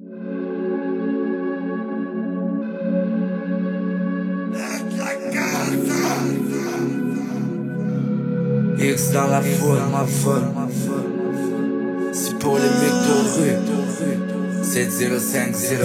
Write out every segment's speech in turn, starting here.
X dans la foule, ma folle. C'est pour les mecs de rue. 70503.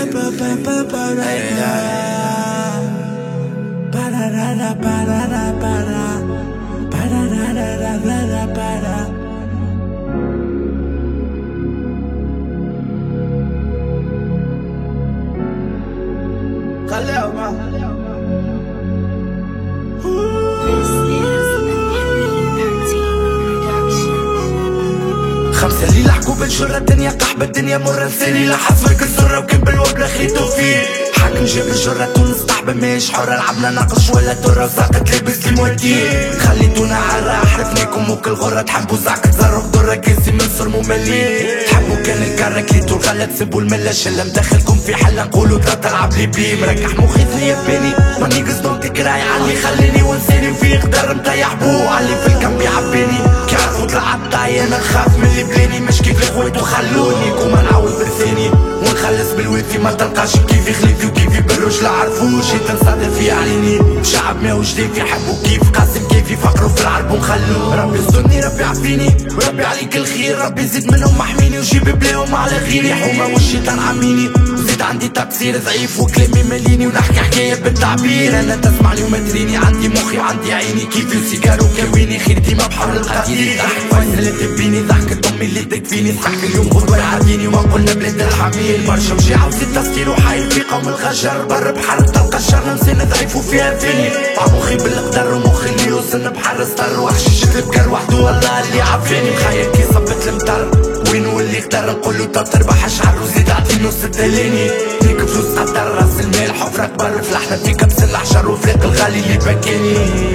خمسة اللي لحقوا بالجرة الدنيا قحبة الدنيا مرة نساني لاحظ مركز الزرة وكان بالوبلة خليتو فيه حاكم جاب الجرة تونس طحبة ماهيش حرة لعبنا ناقص ولا ترى وساقت لابس المودين خليتونا عرا حرفناكم وكل غرة تحبوا زعك تزرق درة كاسي من صر مملين تحبوا كان الكرة كليتو الغلة تسبوا الملة شلة مدخلكم في حلة نقولوا تلعب لي بيه مركح مخي ثنية بيني ماني قصدهم تكراي علي خليني ونساني وفي قدر مطيح بو علي في الكم يعبيني كيعرفوا طلعت طاي انا نخاف من اللي بلاني مش كيف الخويت وخلوني كوما نعاود برثاني ونخلص بالوفي ما تلقاش كيفي خليفي وكيفي بالرجل عرفوش تنصادف في عيني شعب ماهوش دافي يحبوا كيف قاسم كيفي فقروا في العرب ونخلوه ربي يسترني ربي يعافيني وربي عليك الخير ربي يزيد منهم محميني وجيب بلاهم على غيري حومه والشيطان عميني وزيد عندي تقصير ضعيف وكلامي مليني ونحكي حكايه بالتعبير انا تسمعني وما تريني عندي مخي وعندي عيني كيفي وسيجار وكاويني خير ديما بحر القدير ضحك فايز اللي تبيني ضحكة امي اللي تكفيني ضحك اليوم غدوه يعاديني وما قلنا بلاد الحميل برشا وجيعه وزيد تسكير وحايل في قوم الغجر بر بحر تلقى الشر نسينا ضعيف وفيها فيني مخي بالقدر ومخي اللي يوصلنا بحر ستر وحشيش البكر وحده والله اللي عافاني مخيل كي صبت المطر وين واللي اختار نقولو تربح شعر وزيد عطي نص الدليني فيك فلوس قدر راس المال حفرة كبر فلحنا في كبس الحشر وفريق الغالي اللي بكاني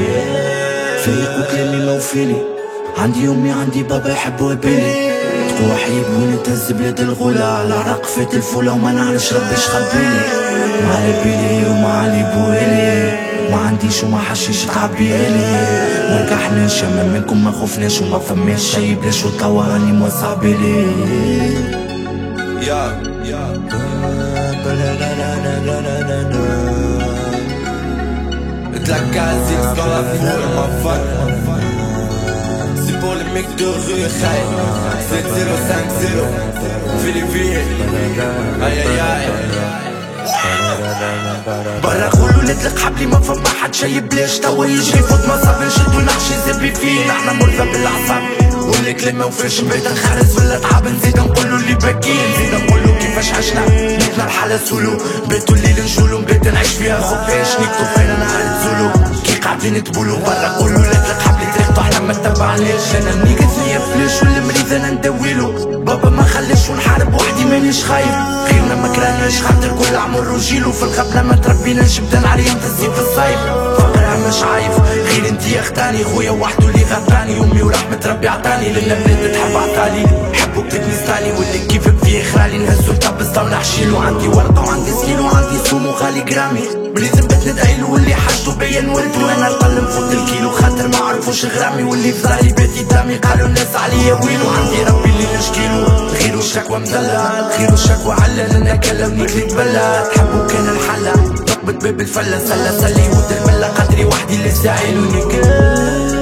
فيق وكلامي موفيني عندي امي عندي بابا يحبوا يبيني تقوى حيبوني تهز بلاد الغلا على رقفة الفولة وما نعرفش ربي شخبيني ما علي بيلي وما علي بويلي ما عنديش وما حشيش تعبيلي ما ركحناش اما منكم ما خفناش وما فماش شي بلاش وتوا راني موسع بيلي Tlacasi dans la foule, ma fuck. C'est pour les mecs de rue, 7050 Philippines. Aïe aïe aïe. برا قولوا نطلق حبلي ما فما حد شي بلاش توا يجري فوت مصاب نشدو نحشي زبي فيه نحنا مرضى بالاعصاب واللي كلام موفاش نبيت نخرز ولا تعب نزيد نقولو اللي باكين نزيد نقولو كيفاش عشنا بيتنا الحالة سولو بيتو الليل نجولو بيت نعيش فيها خفاش نكتو فينا نهار تزولو كي قاعدين تبولو برا قولوا نطلق حبلي طريقتو احنا ما تبعناش انا نيقظ ليا فلاش والمريض انا نداويلو بابا ما خلاش ونحارب وحدي مانيش خايف غيرنا ما كرهناش خاطر كل عمر وجيلو في الغبنة ما تربيناش بدا نعري نتزي في الصيف فقرها مش عايف غير انتي اختاني خويا وحدو اللي غطاني امي ورحمة ربي عطاني لنا بلاد تحب عطالي حبو كتبني ستالي واللي كيفك فيه خرالي نهزو نطبس ونحشيلو عندي ورقة وعندي سكيل وعندي سوم وغالي جرامي بليز نبت ندعيلو واللي حاجتو بيا نولدو انا نقلم فوت الكيلو خاطر ما عرفوش غرامي واللي فضالي بيتي دامي قالو الناس عليا ويلو عندي ربي اللي نشكيلو غيرو الشكوى مدلة غيرو الشكوى علة لنا كلا ونيكلي تبلى تحبو كان الحلة نقبض باب الفلة سلة سلي ود الملة قدري وحدي اللي ساعيلو نيكل